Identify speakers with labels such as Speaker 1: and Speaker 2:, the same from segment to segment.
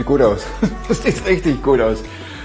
Speaker 1: gut aus. Das sieht richtig gut aus.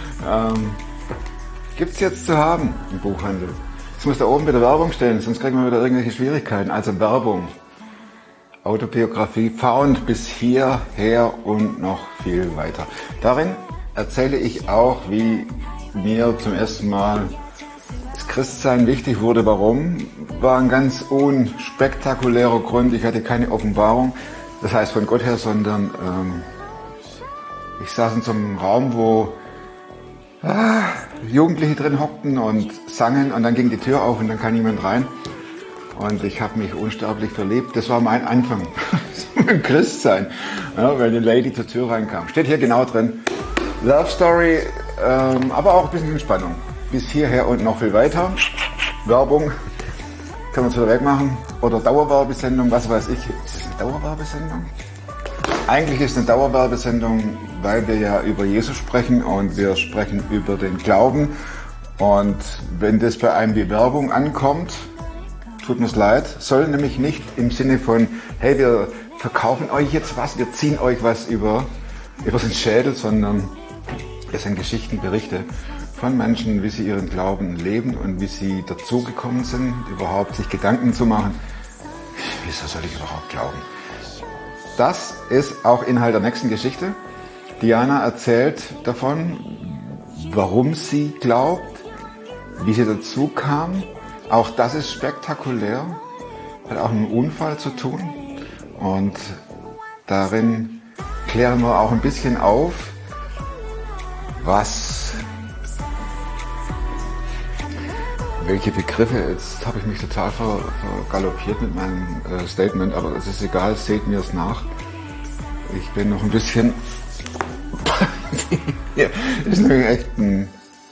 Speaker 1: Gibt's jetzt zu haben im Buchhandel. Jetzt muss da oben wieder Werbung stehen, sonst kriegen wir wieder irgendwelche Schwierigkeiten. Also Werbung. Autobiografie Found bis hierher und noch viel weiter. Darin erzähle ich auch, wie mir zum ersten Mal das Christsein wichtig wurde. Warum? War ein ganz unspektakulärer Grund. Ich hatte keine Offenbarung, das heißt von Gott her, sondern ich saß in so einem Raum, wo Jugendliche drin hockten und sangen und dann ging die Tür auf und dann kam jemand rein. Und ich habe mich unsterblich verliebt. Das war mein Anfang im Christsein, ja, weil eine Lady zur Tür reinkam. Steht hier genau drin. Love Story, aber auch ein bisschen Entspannung. Bis hierher und noch viel weiter. Werbung kann man es wieder wegmachen. Oder Dauerwerbesendung, was weiß ich. Ist es eine Dauerwerbesendung? Eigentlich ist es eine Dauerwerbesendung, weil wir ja über Jesus sprechen und wir sprechen über den Glauben. Und wenn das bei einem wie Werbung ankommt, tut mir's leid, soll nämlich nicht im Sinne von, hey, wir verkaufen euch jetzt was, wir ziehen euch was über den Schädel, sondern es sind Geschichten, Berichte von Menschen, wie sie ihren Glauben leben und wie sie dazugekommen sind, überhaupt sich Gedanken zu machen, wieso soll ich überhaupt glauben? Das ist auch Inhalt der nächsten Geschichte. Diana erzählt davon, warum sie glaubt, wie sie dazu kam. Auch das ist spektakulär, hat auch mit einem Unfall zu tun und darin klären wir auch ein bisschen auf, welche Begriffe, jetzt habe ich mich total vergaloppiert mit meinem Statement, aber es ist egal, seht mir es nach. Ich bin noch ein bisschen, ja, ist nämlich echt ein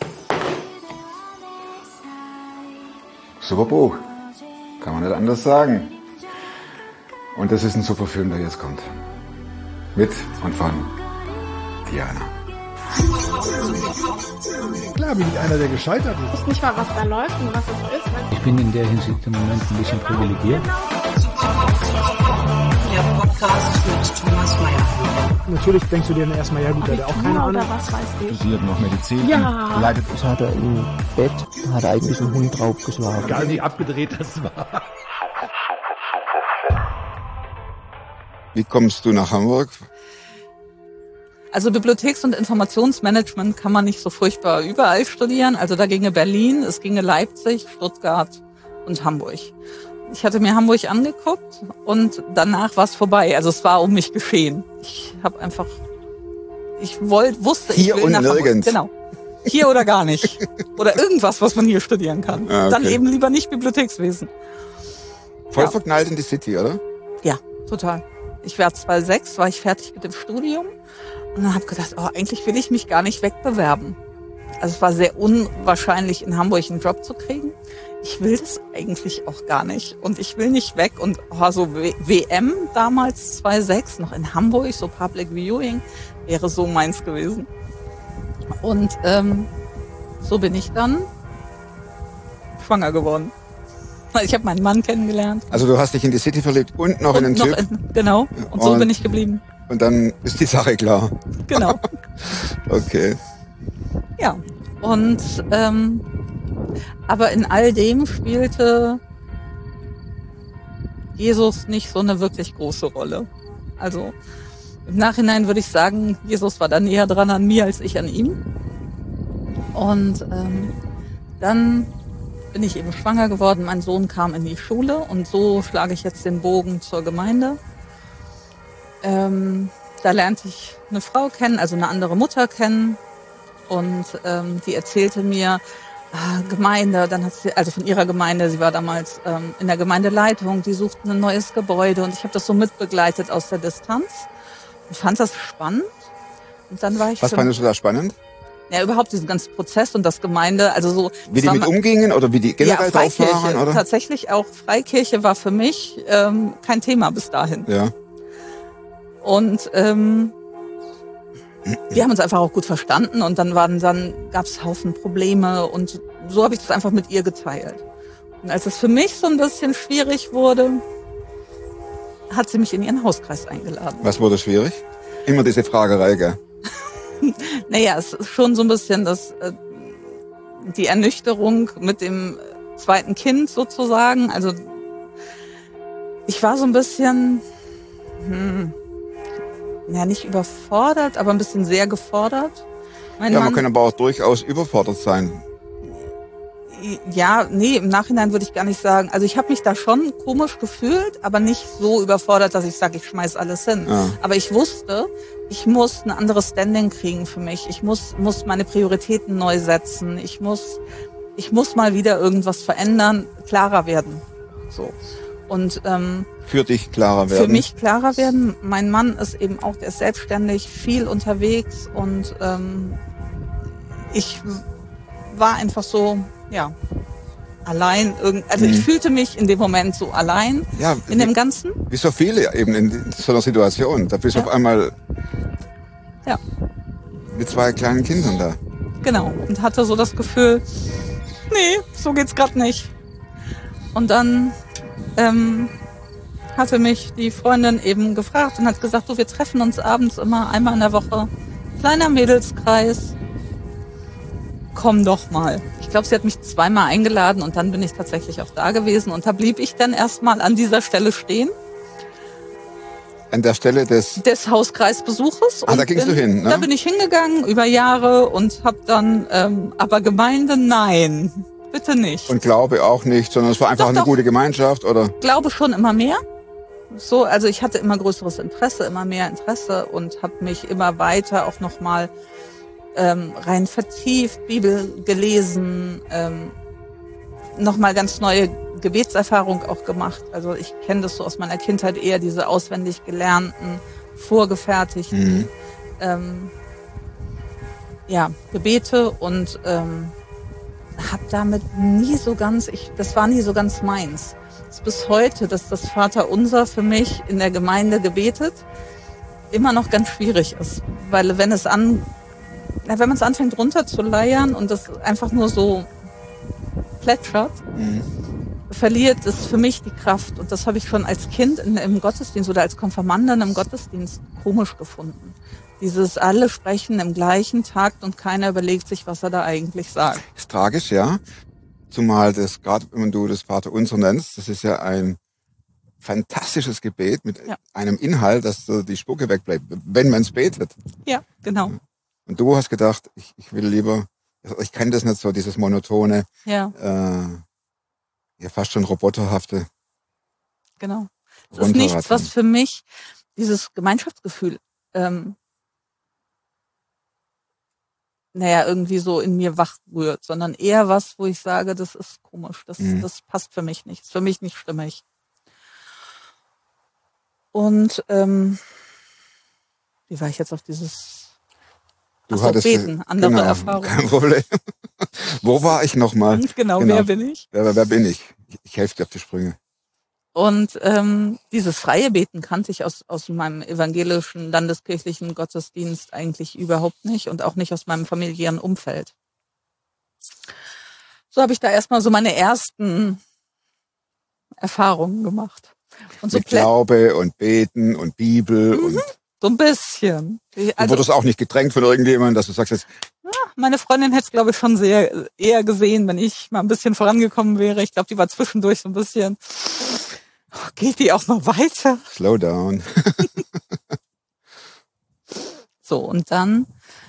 Speaker 1: super Buch, kann man nicht anders sagen. Und das ist ein super Film, der jetzt kommt. Mit und von Diana.
Speaker 2: Klar bin ich einer, der gescheitert ist.
Speaker 3: Ich weiß nicht mal, was da läuft und was es ist.
Speaker 4: Ich bin in der Hinsicht im Moment ein bisschen privilegiert.
Speaker 5: Der Podcast mit Thomas Mayer.
Speaker 2: Natürlich denkst du dir dann erstmal, ja gut, der hat auch keine Ahnung.
Speaker 3: Oder was weiß ich.
Speaker 6: Studiert noch Medizin.
Speaker 3: Ja.
Speaker 6: Leidet.
Speaker 7: Das hat er im Bett, hat er eigentlich einen Hund draufgeschlagen.
Speaker 2: Egal wie abgedreht das war.
Speaker 1: Wie kommst du nach Hamburg?
Speaker 8: Also Bibliotheks- und Informationsmanagement kann man nicht so furchtbar überall studieren. Also da ginge Berlin, es ginge Leipzig, Stuttgart und Hamburg. Ich hatte mir Hamburg angeguckt und danach war es vorbei. Also es war um mich geschehen. Ich wusste,
Speaker 1: hier
Speaker 8: ich will
Speaker 1: und
Speaker 8: nach
Speaker 1: nirgends.
Speaker 8: Hamburg. Genau. Hier oder gar nicht. Oder irgendwas, was man hier studieren kann.
Speaker 1: Ah, okay.
Speaker 8: Dann eben lieber nicht Bibliothekswesen.
Speaker 1: Voll
Speaker 8: Ja.
Speaker 1: verknallt in die City, oder?
Speaker 8: Ja, total. Ich war 2006, war ich fertig mit dem Studium und dann habe gedacht, eigentlich will ich mich gar nicht wegbewerben. Also es war sehr unwahrscheinlich, in Hamburg einen Job zu kriegen. Ich will das eigentlich auch gar nicht und ich will nicht weg. Und so WM damals 2006 noch in Hamburg, so Public Viewing, wäre so meins gewesen. Und so bin ich dann schwanger geworden. Ich habe meinen Mann kennengelernt.
Speaker 1: Also du hast dich in die City verliebt und noch in den Typ.
Speaker 8: Genau, und so bin ich geblieben.
Speaker 1: Und dann ist die Sache klar.
Speaker 8: Genau.
Speaker 1: Okay.
Speaker 8: Ja, und aber in all dem spielte Jesus nicht so eine wirklich große Rolle. Also im Nachhinein würde ich sagen, Jesus war da näher dran an mir als ich an ihm. Und dann bin ich eben schwanger geworden, mein Sohn kam in die Schule und so schlage ich jetzt den Bogen zur Gemeinde. Da lernte ich eine Frau kennen, also eine andere Mutter kennen und die erzählte mir, Gemeinde, dann hat sie, also von ihrer Gemeinde, sie war damals in der Gemeindeleitung, die suchten ein neues Gebäude und ich habe das so mitbegleitet aus der Distanz und fand das spannend. Und dann war ich
Speaker 1: Was fandest du da spannend?
Speaker 8: Ja, überhaupt diesen ganzen Prozess und das Gemeinde, also so.
Speaker 1: Wie die mit umgingen oder wie die generell drauf waren, oder?
Speaker 8: Tatsächlich auch Freikirche war für mich kein Thema bis dahin.
Speaker 1: Ja.
Speaker 8: Und wir haben uns einfach auch gut verstanden und dann gab es Haufen Probleme und so habe ich das einfach mit ihr geteilt. Und als es für mich so ein bisschen schwierig wurde, hat sie mich in ihren Hauskreis eingeladen.
Speaker 1: Was wurde schwierig? Immer diese Fragerei, gell?
Speaker 8: Naja, es ist schon so ein bisschen die Ernüchterung mit dem zweiten Kind sozusagen. Also ich war so ein bisschen, nicht überfordert, aber ein bisschen sehr gefordert.
Speaker 1: Man kann aber auch durchaus überfordert sein.
Speaker 8: Ja, nee, im Nachhinein würde ich gar nicht sagen. Also ich habe mich da schon komisch gefühlt, aber nicht so überfordert, dass ich sage, ich schmeiß alles hin.
Speaker 1: Ja.
Speaker 8: Aber ich wusste, ich muss ein anderes Standing kriegen für mich. Ich muss meine Prioritäten neu setzen. Ich muss mal wieder irgendwas verändern, klarer werden. So. Und
Speaker 1: für dich klarer werden?
Speaker 8: Für mich klarer werden. Mein Mann ist eben auch, der ist selbstständig, viel unterwegs und ich war einfach so, ja, allein. Ich fühlte mich in dem Moment so allein in dem Ganzen.
Speaker 1: Wie so viele eben in so einer Situation. Da bist du auf einmal mit 2 kleinen Kindern da.
Speaker 8: Genau. Und hatte so das Gefühl, nee, so geht's gerade nicht. Und dann hatte mich die Freundin eben gefragt und hat gesagt, wir treffen uns abends immer einmal in der Woche. Kleiner Mädelskreis. Komm doch mal. Ich glaube, sie hat mich 2-mal eingeladen und dann bin ich tatsächlich auch da gewesen. Und da blieb ich dann erstmal an dieser Stelle stehen.
Speaker 1: An der Stelle des
Speaker 8: Hauskreisbesuches.
Speaker 1: Da gingst du hin, ne?
Speaker 8: Da bin ich hingegangen über Jahre und habe dann, aber Gemeinde, nein, bitte nicht.
Speaker 1: Und Glaube auch nicht, sondern es war einfach eine gute Gemeinschaft, oder?
Speaker 8: Glaube schon immer mehr. So, also ich hatte immer größeres Interesse, immer mehr Interesse und habe mich immer weiter auch nochmal rein vertieft, Bibel gelesen, nochmal ganz neue Gebetserfahrung auch gemacht. Also ich kenne das so aus meiner Kindheit eher, diese auswendig gelernten, vorgefertigten Gebete und habe damit das war nie so ganz meins. Das ist bis heute, dass das Vaterunser für mich in der Gemeinde gebetet immer noch ganz schwierig ist, weil wenn man es anfängt runterzuleiern und das einfach nur so plätschert, verliert es für mich die Kraft. Und das habe ich schon als Kind im Gottesdienst oder als Konfirmandin im Gottesdienst komisch gefunden. Dieses alle sprechen im gleichen Takt und keiner überlegt sich, was er da eigentlich sagt.
Speaker 1: Ist tragisch, ja. Zumal das, gerade wenn du das Vaterunser nennst, das ist ja ein fantastisches Gebet mit einem Inhalt, dass die Spucke wegbleibt, wenn man es betet.
Speaker 8: Ja, genau.
Speaker 1: Und du hast gedacht, ich will lieber, ich kann das nicht so, dieses monotone, fast schon roboterhafte.
Speaker 8: Genau. Es ist nichts, was für mich dieses Gemeinschaftsgefühl irgendwie so in mir wach rührt, sondern eher was, wo ich sage, das ist komisch, das passt für mich nicht, ist für mich nicht stimmig. Und wie war ich jetzt auf dieses Beten, andere Erfahrungen.
Speaker 1: Kein Problem. Wo war ich nochmal?
Speaker 8: Genau, wer bin ich?
Speaker 1: Wer bin ich? Ich helfe dir auf die Sprünge.
Speaker 8: Und dieses freie Beten kannte ich aus meinem evangelischen, landeskirchlichen Gottesdienst eigentlich überhaupt nicht und auch nicht aus meinem familiären Umfeld. So habe ich da erstmal so meine ersten Erfahrungen gemacht. Und so
Speaker 1: mit Glaube und Beten und Bibel und
Speaker 8: so ein bisschen.
Speaker 1: Du wurdest auch nicht gedrängt von irgendjemandem, dass du sagst jetzt...
Speaker 8: Ja, meine Freundin hätte es, glaube ich, schon eher gesehen, wenn ich mal ein bisschen vorangekommen wäre. Ich glaube, die war zwischendurch so ein bisschen... geht die auch noch weiter?
Speaker 1: Slow down.
Speaker 8: So, und dann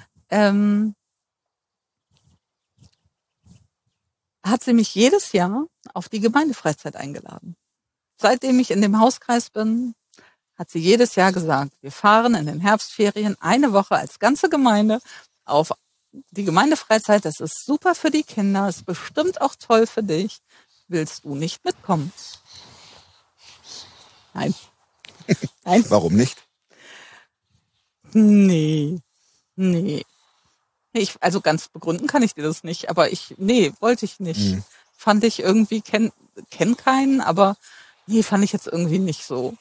Speaker 8: hat sie mich jedes Jahr auf die Gemeindefreizeit eingeladen. Seitdem ich in dem Hauskreis bin, hat sie jedes Jahr gesagt, wir fahren in den Herbstferien eine Woche als ganze Gemeinde auf die Gemeindefreizeit. Das ist super für die Kinder, ist bestimmt auch toll für dich. Willst du nicht mitkommen? Nein. Nein.
Speaker 1: Warum nicht?
Speaker 8: Nee. Also ganz begründen kann ich dir das nicht, aber wollte ich nicht. Fand ich irgendwie, kenn keinen, aber fand ich jetzt irgendwie nicht so.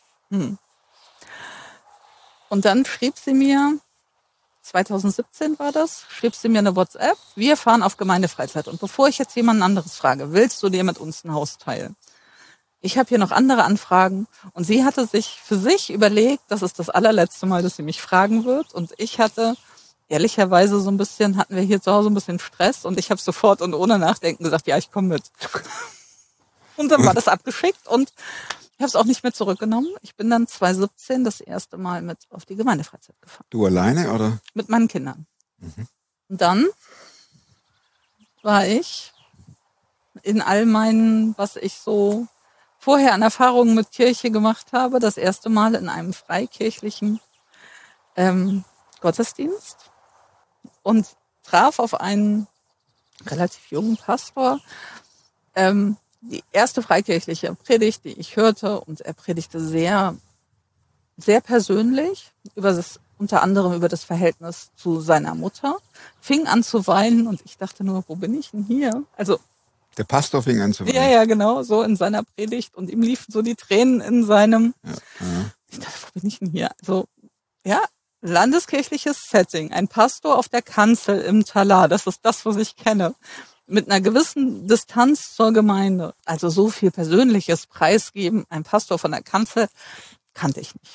Speaker 8: Und dann schrieb sie mir, 2017 war das, schrieb sie mir eine WhatsApp, wir fahren auf Gemeindefreizeit. Und bevor ich jetzt jemand anderes frage, willst du dir mit uns ein Haus teilen? Ich habe hier noch andere Anfragen und sie hatte sich für sich überlegt, das ist das allerletzte Mal, dass sie mich fragen wird. Und ich hatte ehrlicherweise hatten wir hier zu Hause ein bisschen Stress und ich habe sofort und ohne Nachdenken gesagt, ja, ich komme mit. Und dann war das abgeschickt und ich habe es auch nicht mehr zurückgenommen. Ich bin dann 2017 das erste Mal mit auf die Gemeindefreizeit gefahren.
Speaker 1: Du alleine oder?
Speaker 8: Mit meinen Kindern. Und dann war ich in all meinen, was ich so vorher an Erfahrungen mit Kirche gemacht habe, das erste Mal in einem freikirchlichen Gottesdienst und traf auf einen relativ jungen Pastor. Die erste freikirchliche Predigt, die ich hörte, und er predigte sehr, sehr persönlich unter anderem über das Verhältnis zu seiner Mutter, fing an zu weinen und ich dachte nur, wo bin ich denn hier? Also
Speaker 1: Der Pastor fing an zu weinen.
Speaker 8: ja, genau, so in seiner Predigt und ihm liefen so die Tränen in seinem.
Speaker 1: Ja.
Speaker 8: Ich dachte, wo bin ich denn hier? Also ja, landeskirchliches Setting, ein Pastor auf der Kanzel im Talar, das ist das, was ich kenne. Mit einer gewissen Distanz zur Gemeinde. Also so viel Persönliches preisgeben, ein Pastor von der Kanzel, kannte ich nicht.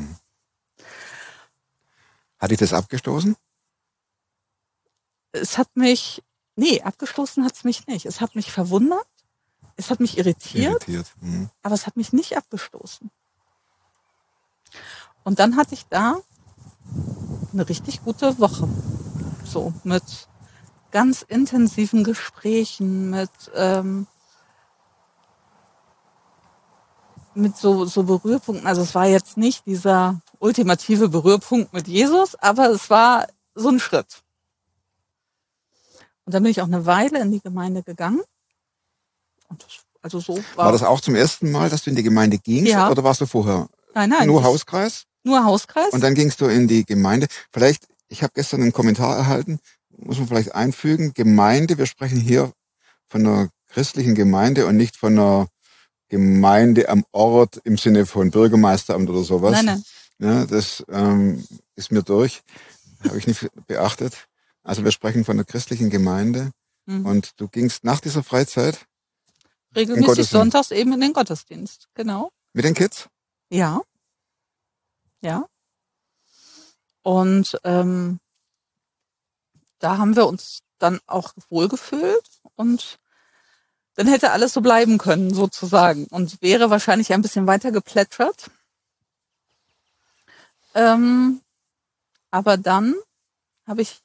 Speaker 1: Hat dich das abgestoßen?
Speaker 8: Abgestoßen hat es mich nicht. Es hat mich verwundert, es hat mich irritiert. Aber es hat mich nicht abgestoßen. Und dann hatte ich da eine richtig gute Woche. So mit ganz intensiven Gesprächen, mit so Berührpunkten. Also es war jetzt nicht dieser ultimative Berührpunkt mit Jesus, aber es war so ein Schritt. Und dann bin ich auch eine Weile in die Gemeinde gegangen. Und
Speaker 1: war das auch zum ersten Mal, dass du in die Gemeinde gingst?
Speaker 8: Ja.
Speaker 1: Oder warst du vorher
Speaker 8: Nein.
Speaker 1: nur Hauskreis?
Speaker 8: Nur Hauskreis.
Speaker 1: Und dann gingst du in die Gemeinde. Vielleicht, ich habe gestern einen Kommentar erhalten, muss man vielleicht einfügen, Gemeinde, wir sprechen hier von einer christlichen Gemeinde und nicht von einer Gemeinde am Ort im Sinne von Bürgermeisteramt oder sowas.
Speaker 8: Nein.
Speaker 1: Ja, das ist mir durch, habe ich nicht beachtet. Also wir sprechen von einer christlichen Gemeinde und du gingst nach dieser Freizeit
Speaker 8: regelmäßig sonntags eben in den Gottesdienst, genau.
Speaker 1: Mit den Kids?
Speaker 8: Ja. Und da haben wir uns dann auch wohlgefühlt und dann hätte alles so bleiben können, sozusagen. Und wäre wahrscheinlich ein bisschen weiter geplätschert. Aber dann habe ich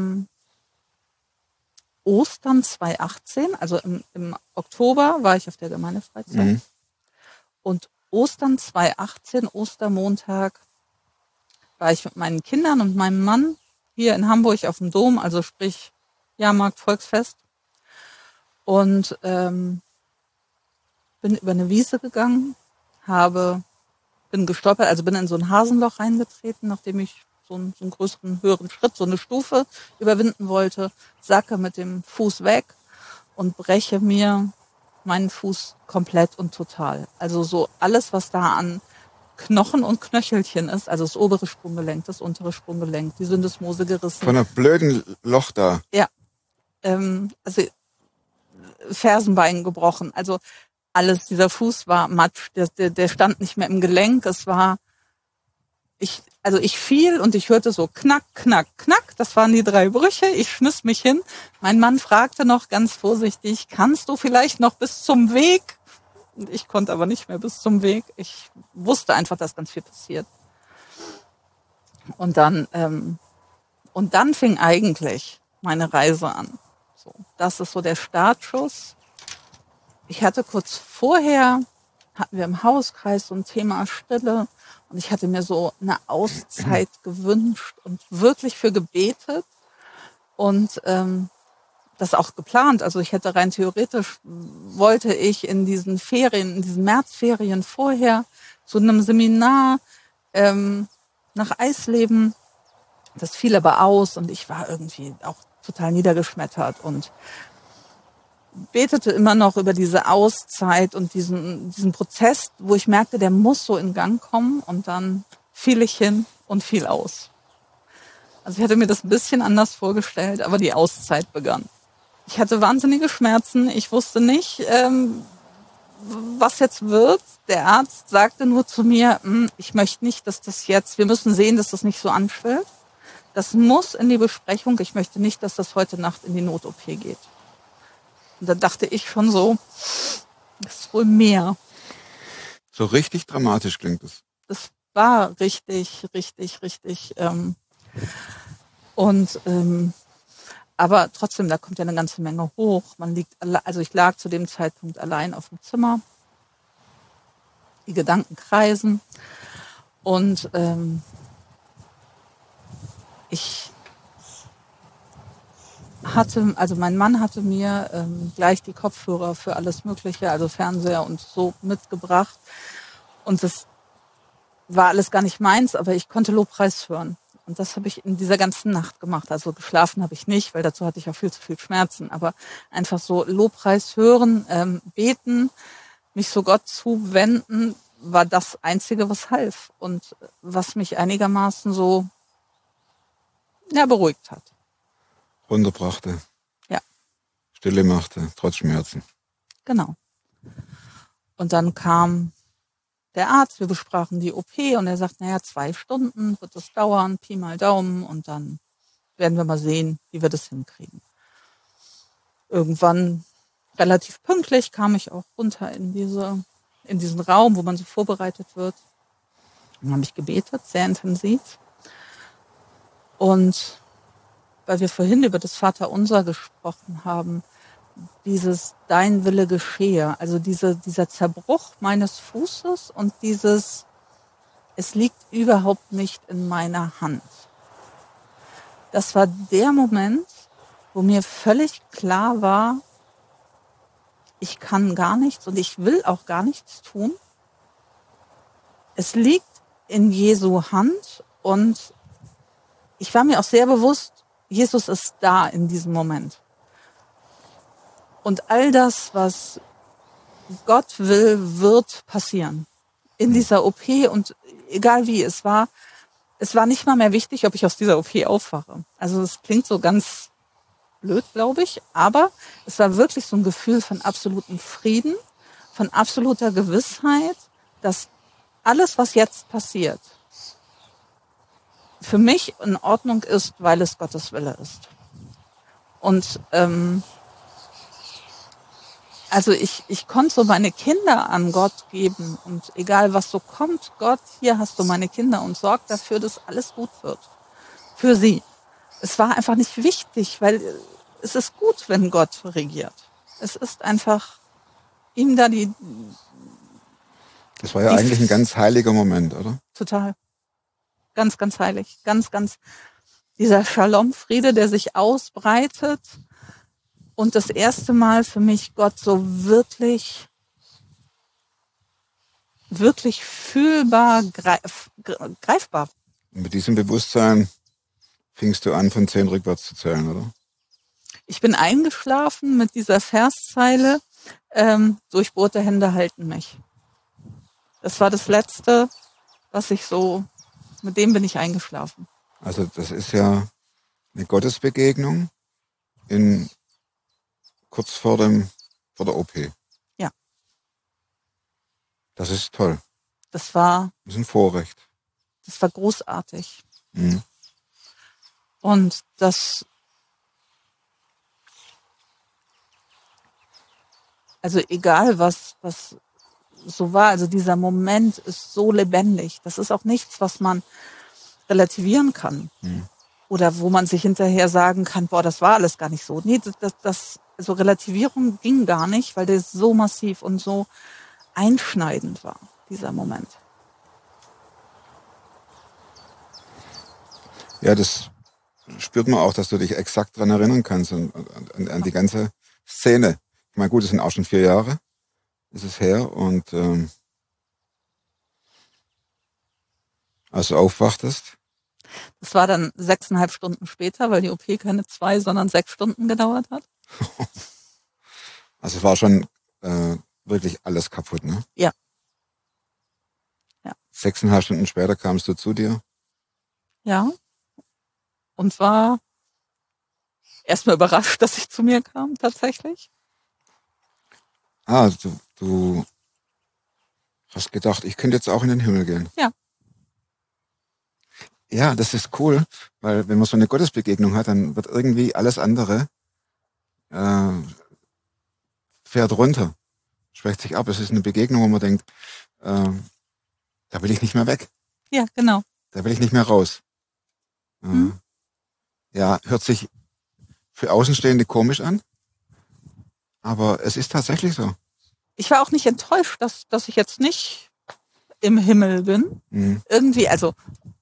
Speaker 8: Ostern 2018, also im Oktober war ich auf der Gemeindefreizeit. Und Ostern 2018, Ostermontag, war ich mit meinen Kindern und meinem Mann hier in Hamburg auf dem Dom, also sprich Jahrmarkt, Volksfest. Und bin über eine Wiese gegangen, bin gestolpert, also bin in so ein Hasenloch reingetreten, nachdem ich so einen größeren, höheren Schritt, so eine Stufe überwinden wollte, sacke mit dem Fuß weg und breche mir meinen Fuß komplett und total. Also so alles, was da an Knochen und Knöchelchen ist, also das obere Sprunggelenk, das untere Sprunggelenk, die Syndesmose gerissen.
Speaker 1: Von einem blöden Loch da.
Speaker 8: Ja, also Fersenbein gebrochen, also alles, dieser Fuß war matsch, der stand nicht mehr im Gelenk, ich fiel und ich hörte so knack, knack, knack, das waren die 3 Brüche, ich schmiss mich hin. Mein Mann fragte noch ganz vorsichtig, kannst du vielleicht noch bis zum Weg? Und ich konnte aber nicht mehr bis zum Weg. Ich wusste einfach, dass ganz viel passiert. Und dann fing eigentlich meine Reise an. So, das ist so der Startschuss. Ich hatte kurz vorher, hatten wir im Hauskreis so ein Thema Stille und ich hatte mir so eine Auszeit gewünscht und wirklich für gebetet und das auch geplant. Also ich hätte rein theoretisch, wollte ich in diesen Märzferien vorher zu einem Seminar nach Eisleben. Das fiel aber aus und ich war irgendwie auch total niedergeschmettert und betete immer noch über diese Auszeit und diesen Prozess, wo ich merkte, der muss so in Gang kommen und dann fiel ich hin und fiel aus. Also ich hatte mir das ein bisschen anders vorgestellt, aber die Auszeit begann. Ich hatte wahnsinnige Schmerzen, ich wusste nicht, was jetzt wird. Der Arzt sagte nur zu mir, ich möchte nicht, dass das jetzt, wir müssen sehen, dass das nicht so anschwillt. das muss in die Besprechung. Ich möchte nicht, dass das heute Nacht in die Not-OP geht. Und da dachte ich schon so, das ist wohl mehr.
Speaker 1: So richtig dramatisch klingt es.
Speaker 8: Das war richtig. Aber trotzdem, da kommt ja eine ganze Menge hoch. Ich lag zu dem Zeitpunkt allein auf dem Zimmer. Die Gedanken kreisen. Und mein Mann hatte mir gleich die Kopfhörer für alles Mögliche, also Fernseher und so mitgebracht. Und das war alles gar nicht meins, aber ich konnte Lobpreis hören. Und das habe ich in dieser ganzen Nacht gemacht. Also geschlafen habe ich nicht, weil dazu hatte ich auch viel zu viel Schmerzen. Aber einfach so Lobpreis hören, beten, mich so Gott zuwenden, war das Einzige, was half. Und was mich einigermaßen so beruhigt hat.
Speaker 1: Runterbrachte.
Speaker 8: Ja.
Speaker 1: Stille machte, trotz Schmerzen.
Speaker 8: Genau. Und dann kam der Arzt, wir besprachen die OP und er sagt, 2 Stunden wird das dauern, Pi mal Daumen, und dann werden wir mal sehen, wie wir das hinkriegen. Irgendwann relativ pünktlich kam ich auch runter in diesen Raum, wo man so vorbereitet wird. Dann habe ich gebetet, sehr intensiv. Und weil wir vorhin über das Vaterunser gesprochen haben, dieses Dein Wille geschehe, also dieser Zerbruch meines Fußes und es liegt überhaupt nicht in meiner Hand. Das war der Moment, wo mir völlig klar war, ich kann gar nichts und ich will auch gar nichts tun. Es liegt in Jesu Hand und ich war mir auch sehr bewusst, Jesus ist da in diesem Moment. Und all das, was Gott will, wird passieren. In dieser OP und egal wie, es war nicht mal mehr wichtig, ob ich aus dieser OP aufwache. Also es klingt so ganz blöd, glaube ich, aber es war wirklich so ein Gefühl von absolutem Frieden, von absoluter Gewissheit, dass alles, was jetzt passiert, für mich in Ordnung ist, weil es Gottes Wille ist. Und also ich konnte so meine Kinder an Gott geben und egal was so kommt, Gott, hier hast du meine Kinder und sorg dafür, dass alles gut wird. Für sie. Es war einfach nicht wichtig, weil es ist gut, wenn Gott regiert. Es ist einfach ihm da
Speaker 1: Das war ja eigentlich ein ganz heiliger Moment, oder?
Speaker 8: Total. Ganz, ganz heilig. Ganz, ganz dieser Shalom-Friede, der sich ausbreitet. Und das erste Mal für mich Gott so wirklich, wirklich fühlbar, greifbar.
Speaker 1: Und mit diesem Bewusstsein fingst du an, von 10 rückwärts zu zählen, oder?
Speaker 8: Ich bin eingeschlafen mit dieser Verszeile, durchbohrte Hände halten mich. Das war das Letzte, was ich so, mit dem bin ich eingeschlafen.
Speaker 1: Also das ist ja eine Gottesbegegnung kurz vor der OP.
Speaker 8: Ja.
Speaker 1: Das ist toll.
Speaker 8: Das war
Speaker 1: ein Vorrecht.
Speaker 8: Das war großartig.
Speaker 1: Mhm.
Speaker 8: Und das, also egal was so war, also dieser Moment ist so lebendig. Das ist auch nichts, was man relativieren kann.
Speaker 1: Mhm.
Speaker 8: Oder wo man sich hinterher sagen kann, boah, das war alles gar nicht so. Nee, also Relativierung ging gar nicht, weil das so massiv und so einschneidend war, dieser Moment.
Speaker 1: Ja, das spürt man auch, dass du dich exakt dran erinnern kannst an die ganze Szene. Ich meine, gut, es sind auch schon 4 Jahre, ist es her, und als du aufwachtest.
Speaker 8: Das war dann 6,5 Stunden später, weil die OP keine 2, sondern 6 Stunden gedauert hat.
Speaker 1: Also es war schon wirklich alles kaputt, ne?
Speaker 8: Ja.
Speaker 1: 6,5 Stunden später kamst du zu dir.
Speaker 8: Ja. Und war erstmal überrascht, dass ich zu mir kam, tatsächlich.
Speaker 1: Du hast gedacht, ich könnte jetzt auch in den Himmel gehen.
Speaker 8: Ja.
Speaker 1: Ja, das ist cool, weil wenn man so eine Gottesbegegnung hat, dann wird irgendwie alles andere fährt runter, schwächt sich ab. Es ist eine Begegnung, wo man denkt, da will ich nicht mehr weg.
Speaker 8: Ja, genau.
Speaker 1: Da will ich nicht mehr raus. Ja, hört sich für Außenstehende komisch an, aber es ist tatsächlich so.
Speaker 8: Ich war auch nicht enttäuscht, dass ich jetzt nicht im Himmel bin. Irgendwie, also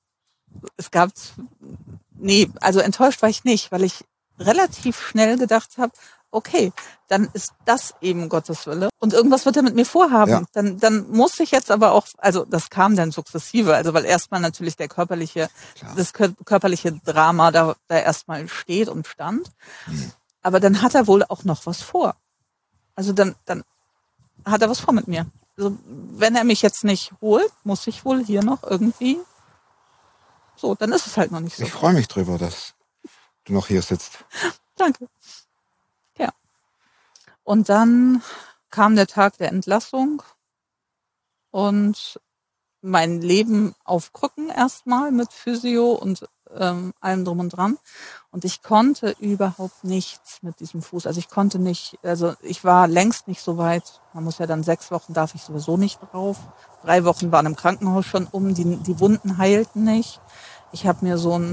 Speaker 8: also enttäuscht war ich nicht, weil ich relativ schnell gedacht habe, okay, dann ist das eben Gottes Wille und irgendwas wird er mit mir vorhaben.
Speaker 1: Ja.
Speaker 8: Dann muss ich jetzt aber auch, also das kam dann sukzessive, also weil erstmal natürlich das körperliche Drama da erstmal steht und stand. Aber dann hat er wohl auch noch was vor. Also dann hat er was vor mit mir. Also wenn er mich jetzt nicht holt, muss ich wohl hier noch irgendwie so, dann ist es halt noch nicht so.
Speaker 1: Ich freue mich drüber, dass du noch hier sitzt.
Speaker 8: Danke. Ja. Und dann kam der Tag der Entlassung und mein Leben auf Krücken erstmal mit Physio und allem drum und dran. Und ich konnte überhaupt nichts mit diesem Fuß. Also ich war längst nicht so weit. Man muss ja dann 6 Wochen, darf ich sowieso nicht drauf. 3 Wochen waren im Krankenhaus schon die Wunden heilten nicht. Ich habe mir so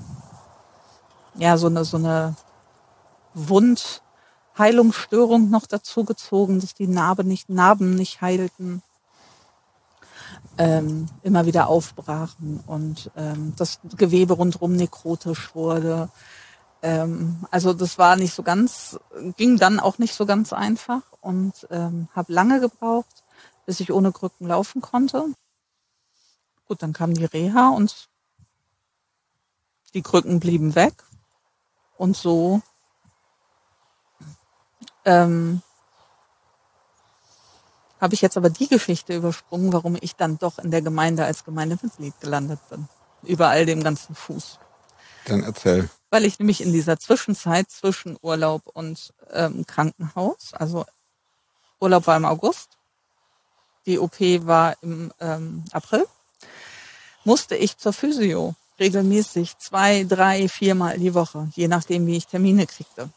Speaker 8: eine Wundheilungsstörung noch dazu gezogen, dass die Narben nicht heilten, immer wieder aufbrachen und das Gewebe rundherum nekrotisch wurde. Also das war nicht so ganz, ging dann auch nicht so ganz einfach und habe lange gebraucht, bis ich ohne Krücken laufen konnte. Gut, dann kam die Reha und die Krücken blieben weg. Und so habe ich jetzt aber die Geschichte übersprungen, warum ich dann doch in der Gemeinde als Gemeindemitglied gelandet bin. Über all dem ganzen Fuß.
Speaker 1: Dann erzähl.
Speaker 8: Weil ich nämlich in dieser Zwischenzeit zwischen Urlaub und Krankenhaus, also Urlaub war im August, die OP war im April, musste ich zur Physio regelmäßig 2, 3, 4 Mal die Woche, je nachdem, wie ich Termine kriegte.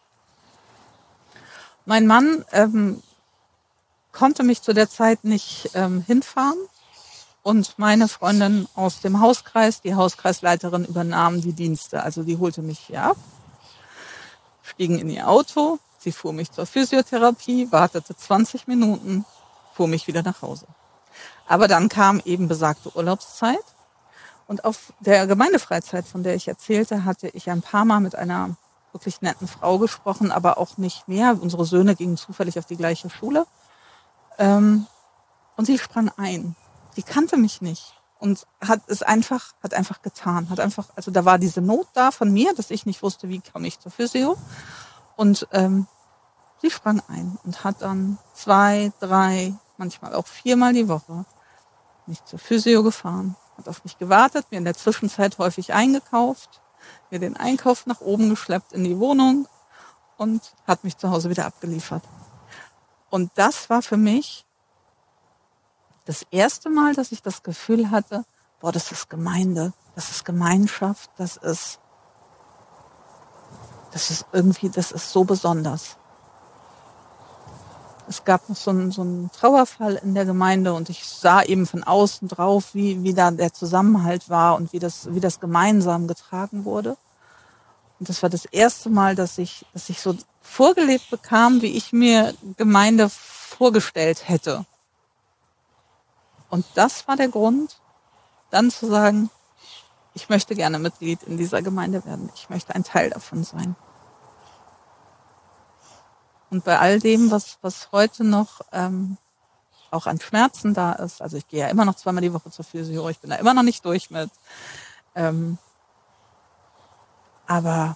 Speaker 8: Mein Mann konnte mich zu der Zeit nicht hinfahren und meine Freundin aus dem Hauskreis, die Hauskreisleiterin, übernahm die Dienste. Also die holte mich hier ab, stiegen in ihr Auto, sie fuhr mich zur Physiotherapie, wartete 20 Minuten, fuhr mich wieder nach Hause. Aber dann kam eben besagte Urlaubszeit. Und auf der Gemeindefreizeit, von der ich erzählte, hatte ich ein paar Mal mit einer wirklich netten Frau gesprochen, aber auch nicht mehr. Unsere Söhne gingen zufällig auf die gleiche Schule. Und sie sprang ein. Sie kannte mich nicht und hat einfach getan. Also da war diese Not da von mir, dass ich nicht wusste, wie komme ich zur Physio. Und sie sprang ein und hat dann 2, 3, manchmal auch 4 Mal die Woche mich zur Physio gefahren. Hat auf mich gewartet, mir in der Zwischenzeit häufig eingekauft, mir den Einkauf nach oben geschleppt in die Wohnung und hat mich zu Hause wieder abgeliefert. Und das war für mich das erste Mal, dass ich das Gefühl hatte, das ist Gemeinde, das ist Gemeinschaft, das ist so besonders. Es gab noch so einen Trauerfall in der Gemeinde und ich sah eben von außen drauf, wie da der Zusammenhalt war und wie das gemeinsam getragen wurde. Und das war das erste Mal, dass ich so vorgelebt bekam, wie ich mir Gemeinde vorgestellt hätte. Und das war der Grund, dann zu sagen, ich möchte gerne Mitglied in dieser Gemeinde werden. Ich möchte ein Teil davon sein. Und bei all dem, was heute noch auch an Schmerzen da ist, also ich gehe ja immer noch 2-mal die Woche zur Physio, ich bin da immer noch nicht durch mit, aber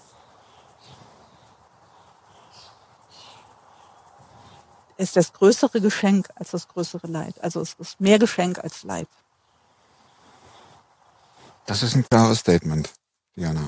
Speaker 8: ist das größere Geschenk als das größere Leid. Also es ist mehr Geschenk als Leid.
Speaker 1: Das ist ein klares Statement, Diana.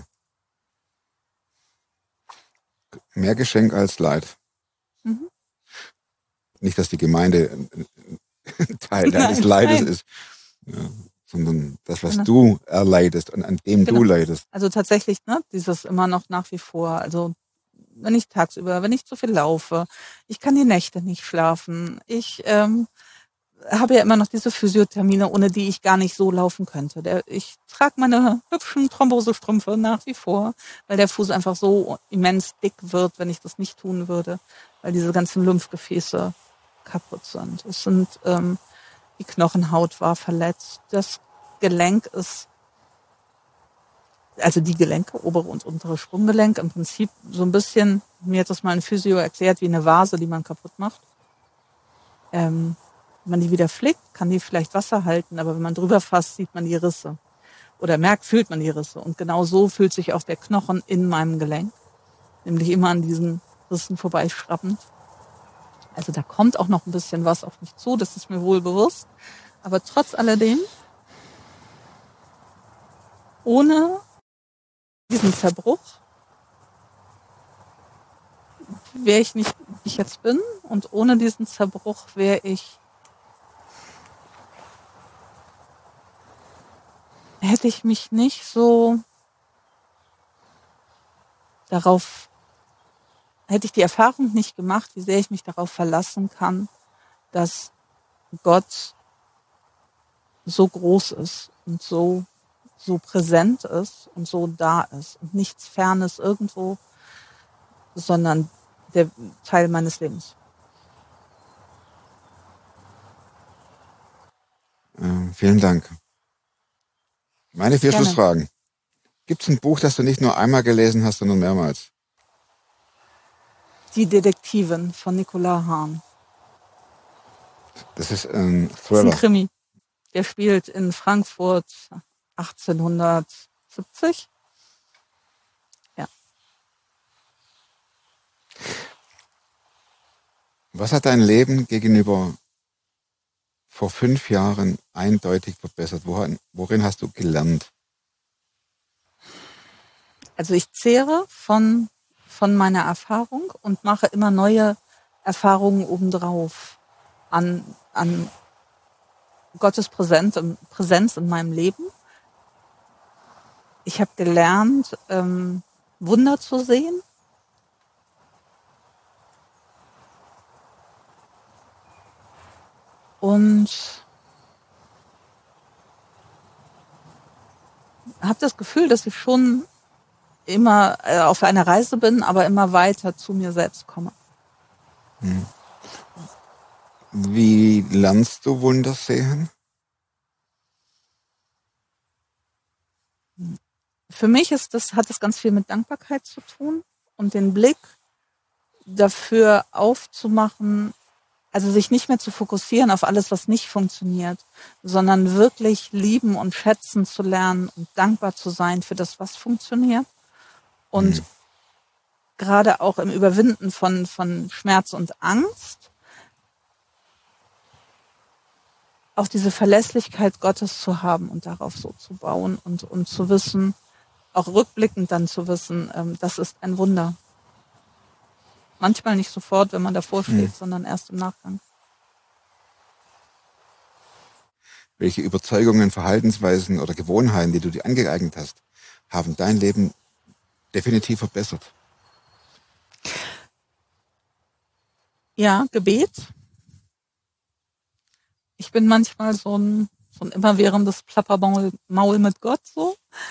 Speaker 1: Mehr Geschenk als Leid. Mhm. Nicht, dass die Gemeinde ein Teil deines Leides ist. Ja. sondern das, was
Speaker 8: Genau.
Speaker 1: du erleidest und an dem
Speaker 8: Genau.
Speaker 1: du leidest.
Speaker 8: Also tatsächlich, ne, dieses immer noch nach wie vor. Also wenn ich tagsüber, wenn ich zu viel laufe, ich kann die Nächte nicht schlafen. Ich habe ja immer noch diese Physiothermine, ohne die ich gar nicht so laufen könnte. Ich trage meine hübschen Thrombosestrümpfe nach wie vor, weil der Fuß einfach so immens dick wird, wenn ich das nicht tun würde, weil diese ganzen Lymphgefäße kaputt sind. Es sind die Knochenhaut war verletzt, das Gelenk ist, also die Gelenke, obere und untere Sprunggelenk, im Prinzip so ein bisschen, mir hat das mal ein Physio erklärt, wie eine Vase, die man kaputt macht. Wenn man die wieder flickt, kann die vielleicht Wasser halten, aber wenn man drüber fasst, sieht man die Risse. Oder fühlt man die Risse. Und genau so fühlt sich auch der Knochen in meinem Gelenk. Nämlich immer an diesen Rissen vorbeischrappend. Also da kommt auch noch ein bisschen was auf mich zu, das ist mir wohl bewusst. Aber trotz alledem, ohne diesen Zerbruch wäre ich nicht, wie ich jetzt bin. Und ohne diesen Zerbruch hätte ich mich nicht so hätte ich die Erfahrung nicht gemacht, wie sehr ich mich darauf verlassen kann, dass Gott so groß ist und so präsent ist und so da ist und nichts Fernes irgendwo, sondern der Teil meines Lebens.
Speaker 1: Vielen Dank. Meine 4
Speaker 8: Gerne.
Speaker 1: Schlussfragen. Gibt es ein Buch, das du nicht nur einmal gelesen hast, sondern mehrmals?
Speaker 8: Die Detektivin von Nicolas Hahn.
Speaker 1: Das ist ein
Speaker 8: Das ist
Speaker 1: Thriller.
Speaker 8: ein Krimi. Der spielt in Frankfurt 1870. Ja.
Speaker 1: Was hat dein Leben gegenüber vor 5 Jahren eindeutig verbessert? Worin hast du gelernt?
Speaker 8: Also ich zehre von meiner Erfahrung und mache immer neue Erfahrungen obendrauf an Gottes Präsenz in meinem Leben. Ich habe gelernt, Wunder zu sehen. Und habe das Gefühl, dass ich schon immer auf einer Reise bin, aber immer weiter zu mir selbst komme.
Speaker 1: Wie lernst du Wunder sehen?
Speaker 8: Für mich hat das ganz viel mit Dankbarkeit zu tun und den Blick dafür aufzumachen, also sich nicht mehr zu fokussieren auf alles, was nicht funktioniert, sondern wirklich lieben und schätzen zu lernen und dankbar zu sein für das, was funktioniert. Und gerade auch im Überwinden von Schmerz und Angst auch diese Verlässlichkeit Gottes zu haben und darauf so zu bauen und zu wissen, auch rückblickend dann zu wissen, das ist ein Wunder. Manchmal nicht sofort, wenn man davor steht, sondern erst im Nachgang.
Speaker 1: Welche Überzeugungen, Verhaltensweisen oder Gewohnheiten, die du dir angeeignet hast, haben dein Leben definitiv verbessert?
Speaker 8: Ja, Gebet. Ich bin manchmal so ein immerwährendes Plappermaul mit Gott so.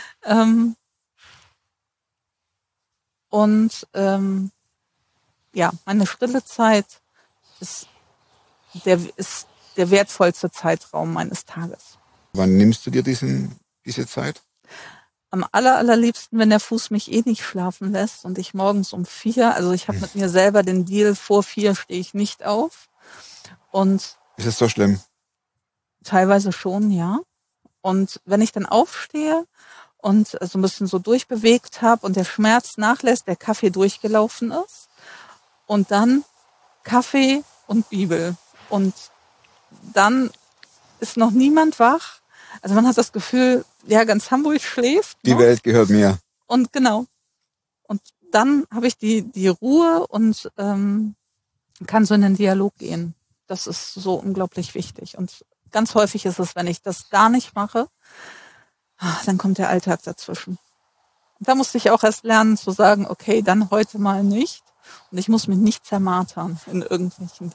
Speaker 8: Meine stille Zeit ist der wertvollste Zeitraum meines Tages.
Speaker 1: Wann nimmst du dir diese Zeit?
Speaker 8: Am allerliebsten, wenn der Fuß mich nicht schlafen lässt und ich morgens um 4, also ich habe mit mir selber den Deal, vor 4 stehe ich nicht auf. Und
Speaker 1: ist es so schlimm?
Speaker 8: Teilweise schon, ja. Und wenn ich dann aufstehe und so ein bisschen so durchbewegt habe und der Schmerz nachlässt, der Kaffee durchgelaufen ist und dann Kaffee und Bibel und dann ist noch niemand wach. Also man hat das Gefühl, ja, ganz Hamburg schläft.
Speaker 1: Die Welt gehört mir.
Speaker 8: Und genau. Und dann habe ich die Ruhe und kann so in den Dialog gehen. Das ist so unglaublich wichtig. Und Ganz häufig ist es, wenn ich das gar nicht mache, dann kommt der Alltag dazwischen. Und da musste ich auch erst lernen zu sagen, okay, dann heute mal nicht. Und ich muss mich nicht zermartern in irgendwelchen.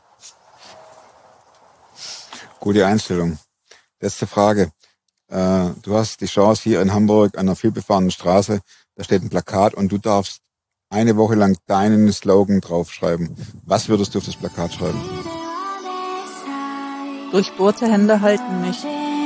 Speaker 1: Gute Einstellung. Letzte Frage. Du hast die Chance hier in Hamburg an einer vielbefahrenen Straße, da steht ein Plakat und du darfst eine Woche lang deinen Slogan draufschreiben. Was würdest du auf das Plakat schreiben?
Speaker 8: Durchbohrte Hände halten mich.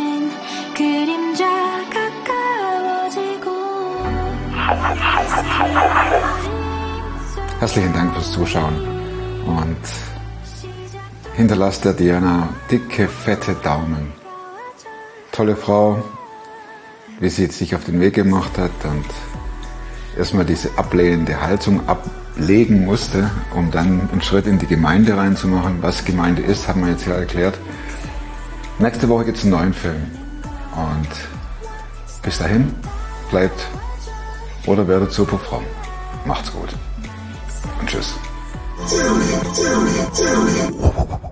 Speaker 1: Herzlichen Dank fürs Zuschauen und hinterlasst der Diana dicke, fette Daumen. Tolle Frau, wie sie jetzt sich auf den Weg gemacht hat und erstmal diese ablehnende Haltung ablegen musste, um dann einen Schritt in die Gemeinde reinzumachen. Was Gemeinde ist, haben wir jetzt ja erklärt. Nächste Woche gibt es einen neuen Film. Und bis dahin, bleibt oder werdet super fromm. Macht's gut. Und tschüss.